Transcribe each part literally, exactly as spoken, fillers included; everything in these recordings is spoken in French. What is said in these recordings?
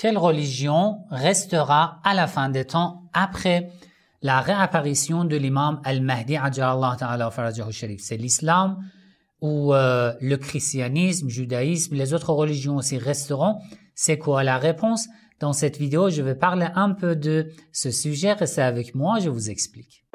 quelle religion restera à la fin des temps après la réapparition de l'imam al-Mahdi ajjalallahu ta'ala farajahu sharif? C'est l'islam ou euh, le christianisme, judaïsme, les autres religions aussi resteront? C'est quoi la réponse? Dans cette vidéo, je vais parler un peu de ce sujet. Restez avec moi, je vous explique.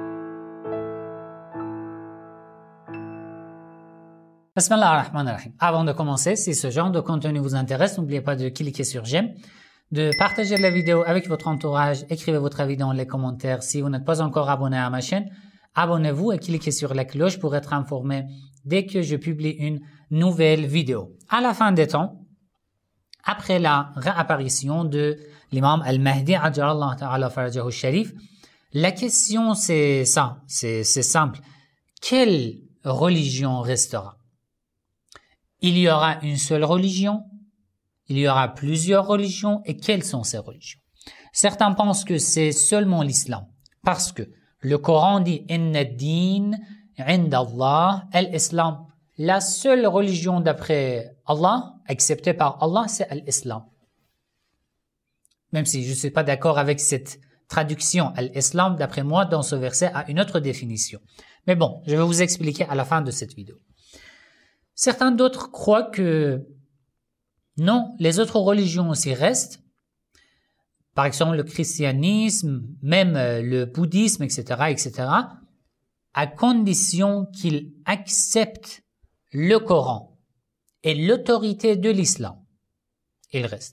Bismillah ar-Rahman ar-Rahim. Avant de commencer, si ce genre de contenu vous intéresse, n'oubliez pas de cliquer sur j'aime, de partager la vidéo avec votre entourage, écrivez votre avis dans les commentaires. Si vous n'êtes pas encore abonné à ma chaîne, abonnez-vous et cliquez sur la cloche pour être informé dès que je publie une nouvelle vidéo. À la fin des temps, après la réapparition de l'imam al-Mahdi ajjalallahu ta'ala farajahu sharif, la question c'est ça, c'est c'est simple. Quelle religion restera? Il y aura une seule religion, il y aura plusieurs religions, et quelles sont ces religions? Certains pensent que c'est seulement l'islam, parce que le Coran dit « Inna ad-din inda Allah al-Islam ». La seule religion d'après Allah, acceptée par Allah, c'est l'islam. Même si je ne suis pas d'accord avec cette traduction, l'islam, d'après moi, dans ce verset, a une autre définition. Mais bon, je vais vous expliquer à la fin de cette vidéo. Certains d'autres croient que non, les autres religions aussi restent. Par exemple, le christianisme, même le bouddhisme, et cetera, et cetera, à condition qu'ils acceptent le Coran et l'autorité de l'islam. Ils restent.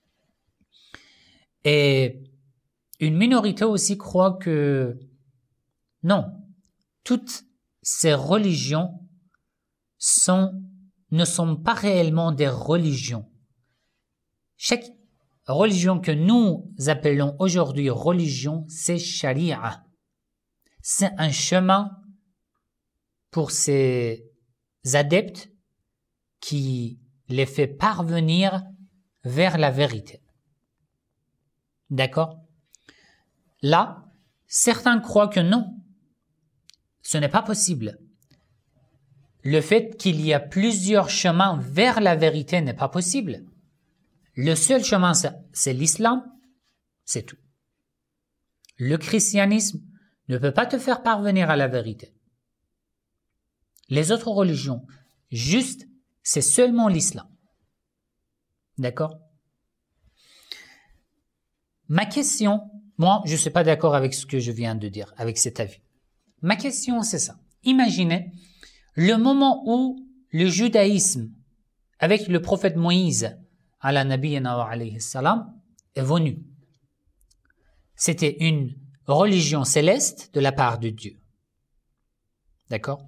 Et une minorité aussi croit que non, toutes ces religions sont, ne sont pas réellement des religions. Chaque religion que nous appelons aujourd'hui religion, c'est charia. C'est un chemin pour ces adeptes qui les fait parvenir vers la vérité. D'accord? Là, certains croient que non, ce n'est pas possible. Le fait qu'il y a plusieurs chemins vers la vérité n'est pas possible. Le seul chemin, c'est l'islam, c'est tout. Le christianisme ne peut pas te faire parvenir à la vérité. Les autres religions, juste, c'est seulement l'islam. D'accord? Ma question, moi, je ne suis pas d'accord avec ce que je viens de dire, avec cet avis. Ma question, c'est ça. Imaginez le moment où le judaïsme, avec le prophète Moïse, ala nabiyina wa alayhi salam, est venu. C'était une religion céleste de la part de Dieu. D'accord?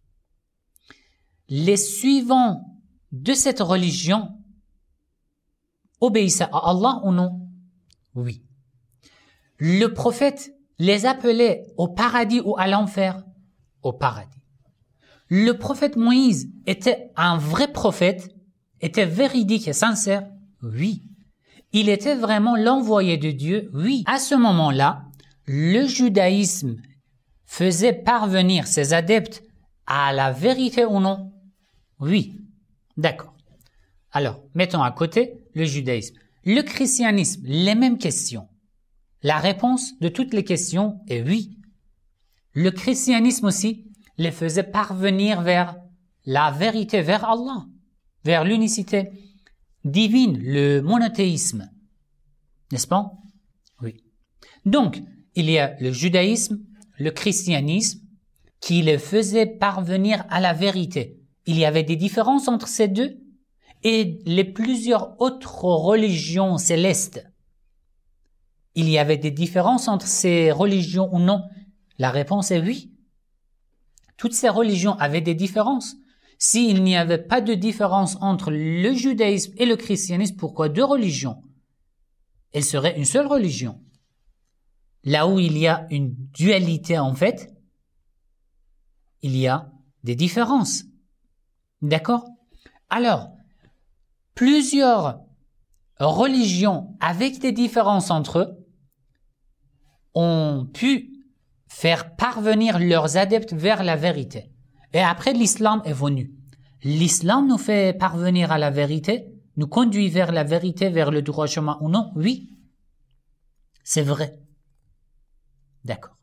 Les suivants de cette religion obéissaient à Allah ou non? Oui. Le prophète les appelait au paradis ou à l'enfer? Au paradis. Le prophète Moïse était un vrai prophète, était véridique et sincère? Oui. Il était vraiment l'envoyé de Dieu? Oui. À ce moment-là, le judaïsme faisait parvenir ses adeptes à la vérité ou non? Oui. D'accord. Alors, mettons à côté le judaïsme. Le christianisme, les mêmes questions. La réponse de toutes les questions est oui. Le christianisme aussi les faisait parvenir vers la vérité, vers Allah, vers l'unicité divine, le monothéisme. N'est-ce pas? Oui. Donc, il y a le judaïsme, le christianisme, qui les faisait parvenir à la vérité. Il y avait des différences entre ces deux et les plusieurs autres religions célestes. Il y avait des différences entre ces religions ou non? La réponse est oui. Toutes ces religions avaient des différences. S'il n'y avait pas de différence entre le judaïsme et le christianisme, pourquoi deux religions? Elles seraient une seule religion. Là où il y a une dualité en fait, il y a des différences. D'accord? Alors, plusieurs religions avec des différences entre eux ont pu faire parvenir leurs adeptes vers la vérité. Et après, l'islam est venu. L'islam nous fait parvenir à la vérité? nous conduit vers la vérité, vers le droit chemin ou non? Oui, c'est vrai. D'accord.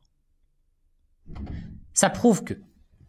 Ça prouve que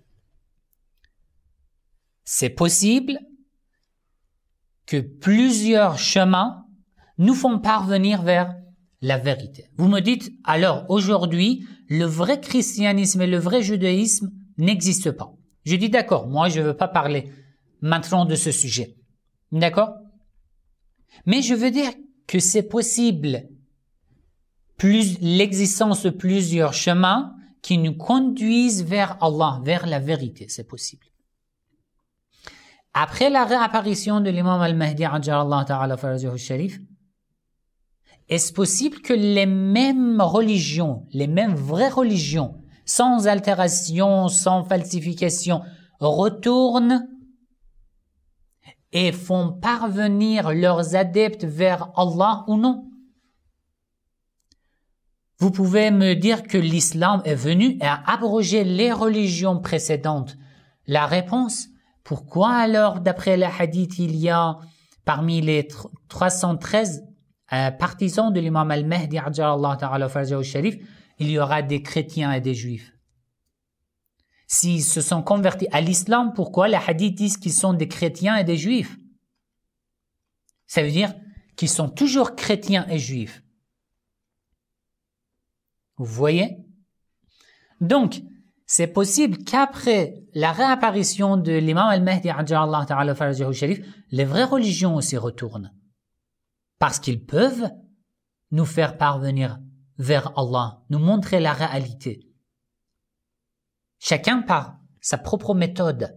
c'est possible que plusieurs chemins nous font parvenir vers la vérité. Vous me dites, alors aujourd'hui, le vrai christianisme et le vrai judaïsme n'existent pas. Je dis d'accord, moi je ne veux pas parler maintenant de ce sujet. D'accord? Mais je veux dire que c'est possible plus l'existence de plusieurs chemins qui nous conduisent vers Allah, vers la vérité, c'est possible. Après la réapparition de l'imam al-Mahdi, ajjalallahu ta'ala farajahu sharif, est-ce possible que les mêmes religions, les mêmes vraies religions, sans altération, sans falsification, retournent et font parvenir leurs adeptes vers Allah ou non? Vous pouvez me dire que l'islam est venu et a abrogé les religions précédentes. La réponse, pourquoi alors, d'après les hadiths, il y a parmi les trois cent treize euh, partisans de l'imam al-Mahdi, ajjalallahu ta'ala farajahu sharif, il y aura des chrétiens et des juifs? S'ils se sont convertis à l'islam, pourquoi les hadiths disent qu'ils sont des chrétiens et des juifs? Ça veut dire qu'ils sont toujours chrétiens et juifs. Vous voyez? Donc, c'est possible qu'après la réapparition de l'imam al-Mahdi, ajjalallahu ta'ala farajahu sharif, les vraies religions aussi retournent. Parce qu'ils peuvent nous faire parvenir vers Allah, nous montrer la réalité. Chacun par sa propre méthode.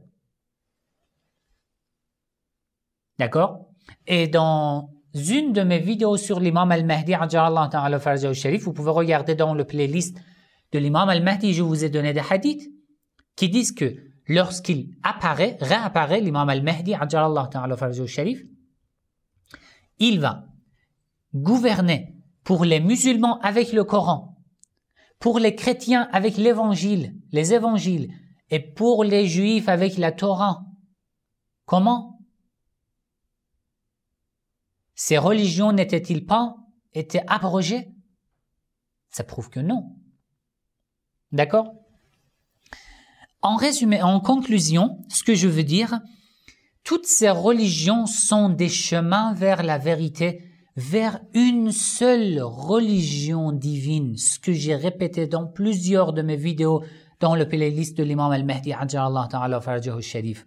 D'accord? Et dans une de mes vidéos sur l'imam al-Mahdi, ajjalallahu ta'ala farajahu sharif, vous pouvez regarder dans le playlist de l'imam al-Mahdi, je vous ai donné des hadiths qui disent que lorsqu'il apparaît, réapparaît l'imam al-Mahdi, ajjalallahu ta'ala farajahu sharif, il va gouverner pour les musulmans avec le Coran, pour les chrétiens avec l'évangile, les évangiles, et pour les juifs avec la Torah. Comment? Ces religions n'étaient-ils pas été abrogées? Ça prouve que non. D'accord? En résumé, en conclusion, ce que je veux dire, toutes ces religions sont des chemins vers la vérité, vers une seule religion divine, ce que j'ai répété dans plusieurs de mes vidéos dans le playlist de l'imam al-Mahdi, ajjalallahu ta'ala farajahu sharif.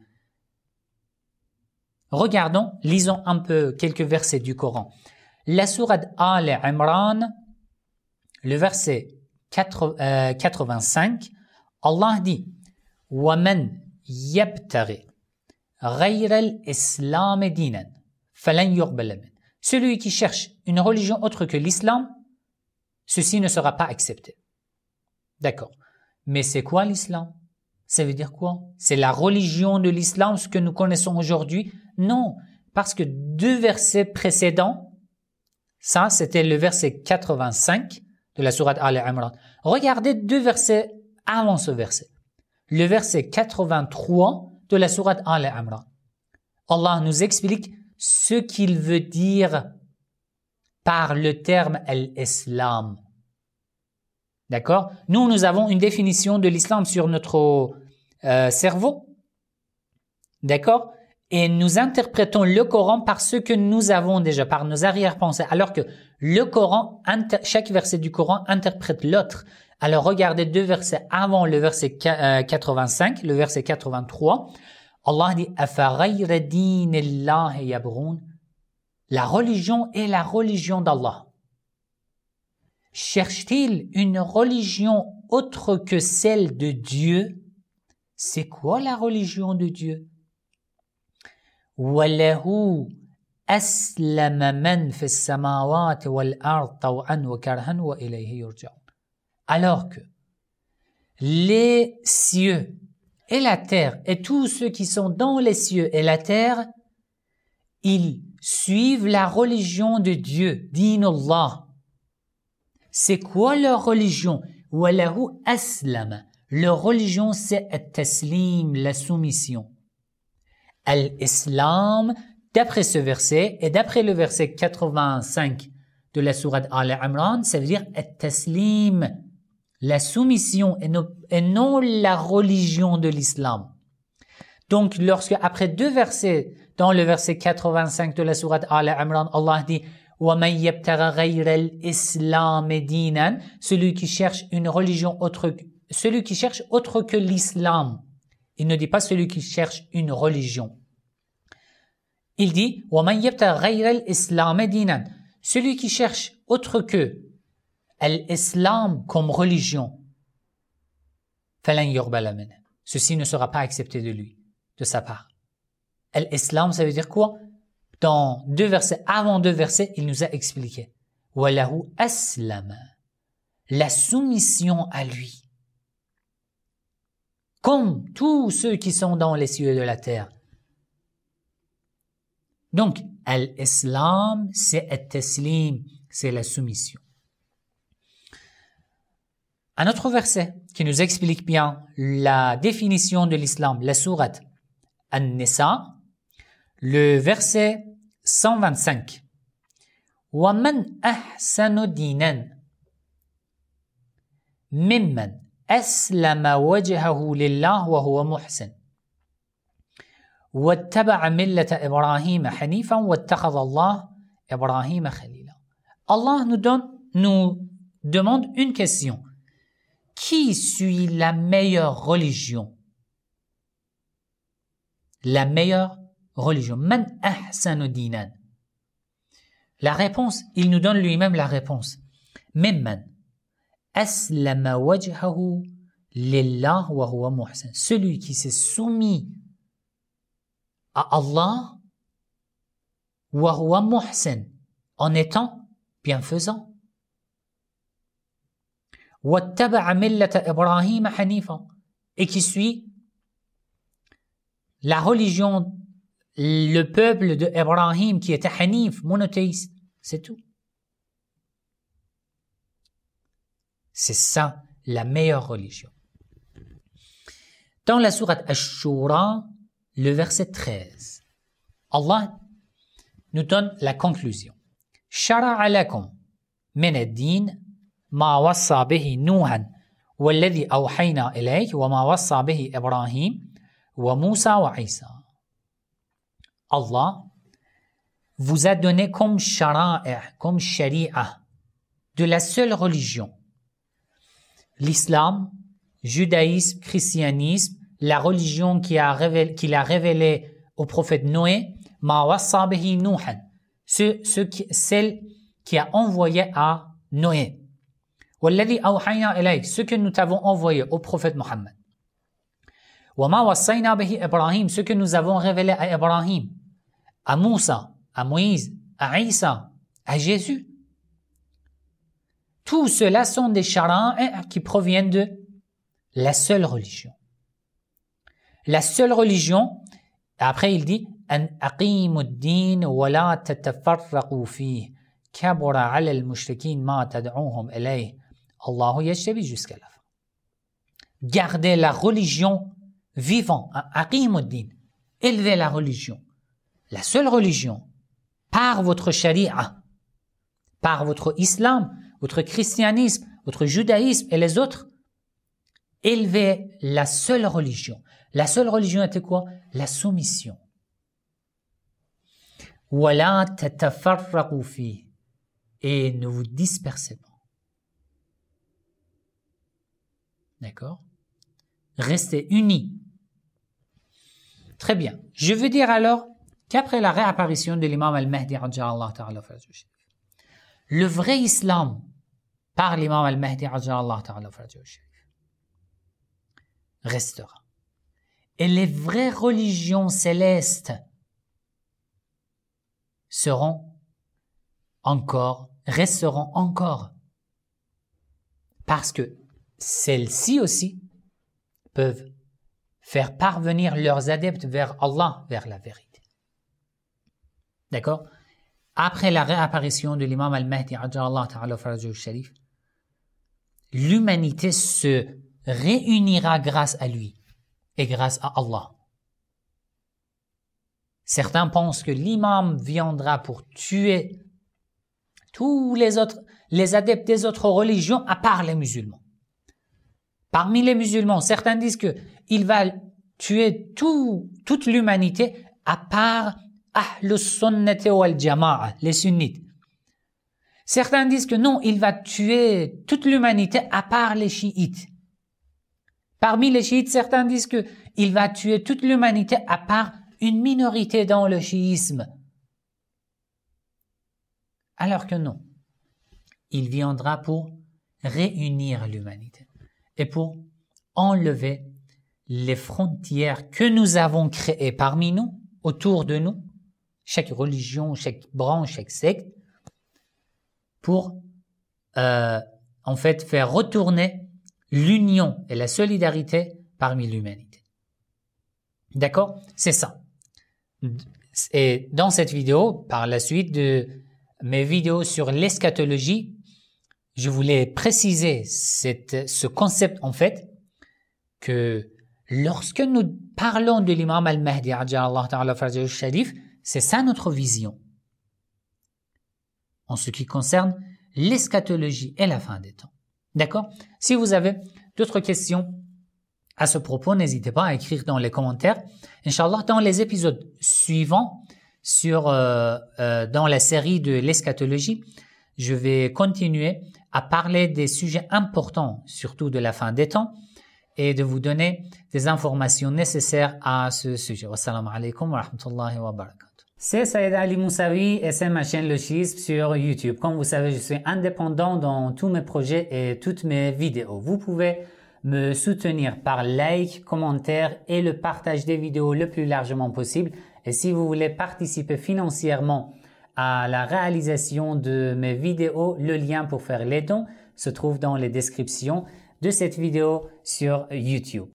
Regardons, lisons un peu quelques versets du Coran. La sourate Al-Imran, le verset quatre-vingt-cinq, Allah dit « وَمَنْ يَبْتَغِ غَيْرَ الْإِسْلَامِ دِينًا فَلَنْ يُقْبَلَ مِنْهُ » Celui qui cherche une religion autre que l'islam, ceci ne sera pas accepté. D'accord. Mais c'est quoi l'islam? Ça veut dire quoi? C'est la religion de l'islam, ce que nous connaissons aujourd'hui? Non, parce que deux versets précédents, ça c'était le verset quatre-vingt-cinq de la sourate Al-Imran. Regardez deux versets avant ce verset. Le verset quatre-vingt-trois de la sourate Al-Imran. Allah nous explique ce qu'il veut dire par le terme al-Islam. D'accord? Nous, nous avons une définition de l'islam sur notre euh, cerveau. D'accord? Et nous interprétons le Coran par ce que nous avons déjà, par nos arrière-pensées. Alors que le Coran, chaque verset du Coran interprète l'autre. Alors regardez deux versets avant le verset quatre-vingt-cinq, le verset quatre-vingt-trois. Allah dit « أَفَغَيْرَ دِينِ اللَّهِ يَبْغُونَ » La religion est la religion d'Allah. Cherche-t-il une religion autre que celle de Dieu? C'est quoi la religion de Dieu? وَلَهُ أَسْلَمَ مَنْ فِي السَّمَاوَاتِ وَالْأَرْضِ طَوْعًا وَكَرْهًا وَإِلَيْهِ يُرْجَعُونَ. Alors que les cieux et la terre et tous ceux qui sont dans les cieux et la terre, ils suivent la religion de Dieu, dinullah. C'est quoi leur religion? وَلَهُ أَسْلَمَ. Leur religion, c'est at-taslim, la soumission. Al-Islam d'après ce verset et d'après le verset quatre-vingt-cinq de la sourate Al-Imran, ça veut dire at-taslim, la soumission et non, et non la religion de l'islam. Donc, lorsque, après deux versets, dans le verset quatre-vingt-cinq de la sourate Al-Imran, Allah dit وَمَنْ يَبْتَغَ غَيْرَ الْإِسْلَامِ دِينًا, celui qui cherche une religion autre, celui qui cherche autre que l'islam. Il ne dit pas celui qui cherche une religion. Il dit وَمَنْ يَبْتَغَ غَيْرَ الْإِسْلَامِ دِينًا, celui qui cherche autre que l'islam comme religion, فَلَنْ يُقْبَلَ مِنْهُ, ceci ne sera pas accepté de lui, de sa part. L'islam, ça veut dire quoi? Dans deux versets, avant deux versets, il nous a expliqué. وَلَهُ أَسْلَمَ, la soumission à lui. Comme tous ceux qui sont dans les cieux de la terre. Donc, l'islam, c'est at-taslim, c'est la soumission. Un autre verset qui nous explique bien la définition de l'islam, la sourate An-Nisa, le verset cent vingt-cinq. وَمَنْ أَحْسَنُ دِينًا مِمَّنْ أَسْلَمَ وَجْهَهُ لِلَّهِ وَهُوَ مُحْسِنٌ وَاتَّبَعَ مِلَّةَ إِبْرَاهِيمَ حَنِيفًا وَاتَّخَذَ اللَّهُ إِبْرَاهِيمَ خَلِيلًا. Allah nous donne, nous demande une question. Qui suit la meilleure religion? La meilleure religion. Man ahsanu dinan. La réponse, il nous donne lui-même la réponse. Mimman aslama wajhahu lillah wa huwa muhsin. Celui qui s'est soumis à Allah wa huwa muhsin, en étant bienfaisant. وَاتَّبَعَ مِلَّةَ إِبْرَاهِيمَ حَنِيفًا, et qui suit la religion, le peuple de Ibrahim qui était hanif, monothéiste, c'est tout. C'est ça la meilleure religion. Dans la sourate Ash-Shura, le verset treize, Allah nous donne la conclusion. شَرَعَ لَكُمْ مِنَ الدِّينِ ما وصى به نوحا والذي أوحينا إليك وما وصى به إبراهيم وموسى وعيسى. Allah vous a donné comme shara'i', comme sharia, de la seule religion. L'islam, judaïsme, christianisme, la religion qui a révélé, qu'il a révélée au prophète Noé, ma wassa bihi Nuhan, ce, ce qui, celle qui a envoyé à Noé. وَالَّذِي أَوْحَيْنَا إِلَيْكَ, ce que nous t'avons envoyé au prophète Mohammed. وَمَا وَصَّيْنَا بِهِ إِبْرَاهِيمَ, ce que nous avons révélé à Ibrahim, à Moussa, à Moïse, à Isa, à Jésus. Tout cela sont des shara'i' qui proviennent de la seule religion. La seule religion, après il dit أَنْ أَقِيمُوا الدِّينَ وَلَا تَتَفَرَّقُوا فِيهِ كَبُرَ عَلَى الْمُشْرِكِينَ مَا تَدْعُوهُمْ إِلَيْهِ Allahu yajtabi, jusqu'à la fin. Gardez la religion vivant, aqimuddin, élevez la religion, la seule religion, par votre sharia, par votre islam, votre christianisme, votre judaïsme et les autres, élevez la seule religion. La seule religion était quoi? La soumission. Wala tatafarraqu fi, et ne vous dispersez pas. D'accord? Restez unis. Très bien. Je veux dire alors qu'après la réapparition de l'imam al-Mahdi, le vrai islam par l'imam al-Mahdi restera. Et les vraies religions célestes seront encore, resteront encore. Parce que celles-ci aussi peuvent faire parvenir leurs adeptes vers Allah, vers la vérité. D'accord? Après la réapparition de l'imam al-Mahdi, l'humanité se réunira grâce à lui et grâce à Allah. Certains pensent que l'imam viendra pour tuer tous les autres, les adeptes des autres religions à part les musulmans. Parmi les musulmans, certains disent que il va tuer tout, toute l'humanité à part Ahlus Sunnati wal Jama'a, les sunnites. Certains disent que non, il va tuer toute l'humanité à part les chiites. Parmi les chiites, certains disent que il va tuer toute l'humanité à part une minorité dans le chiisme. Alors que non, il viendra pour réunir l'humanité et pour enlever les frontières que nous avons créées parmi nous, autour de nous, chaque religion, chaque branche, chaque secte, pour euh, en fait faire retourner l'union et la solidarité parmi l'humanité. D'accord? C'est ça. Et dans cette vidéo, par la suite de mes vidéos sur l'eschatologie, je voulais préciser cette, ce concept en fait, que lorsque nous parlons de l'imam al-Mahdi, c'est ça notre vision en ce qui concerne l'eschatologie et la fin des temps. D'accord? Si vous avez d'autres questions à ce propos, n'hésitez pas à écrire dans les commentaires. Inch'Allah, dans les épisodes suivants, sur, euh, euh, dans la série de l'eschatologie, je vais continuer à parler des sujets importants, surtout de la fin des temps, et de vous donner des informations nécessaires à ce sujet. Wassalamu alaikum wa rahmatullahi wa barakatuh. C'est Saïd Ali Moussaoui et c'est ma chaîne Le Schisme sur YouTube. Comme vous savez, je suis indépendant dans tous mes projets et toutes mes vidéos. Vous pouvez me soutenir par like, commentaire et le partage des vidéos le plus largement possible. Et si vous voulez participer financièrement à la réalisation de mes vidéos, le lien pour faire les dons se trouve dans les descriptions de cette vidéo sur YouTube.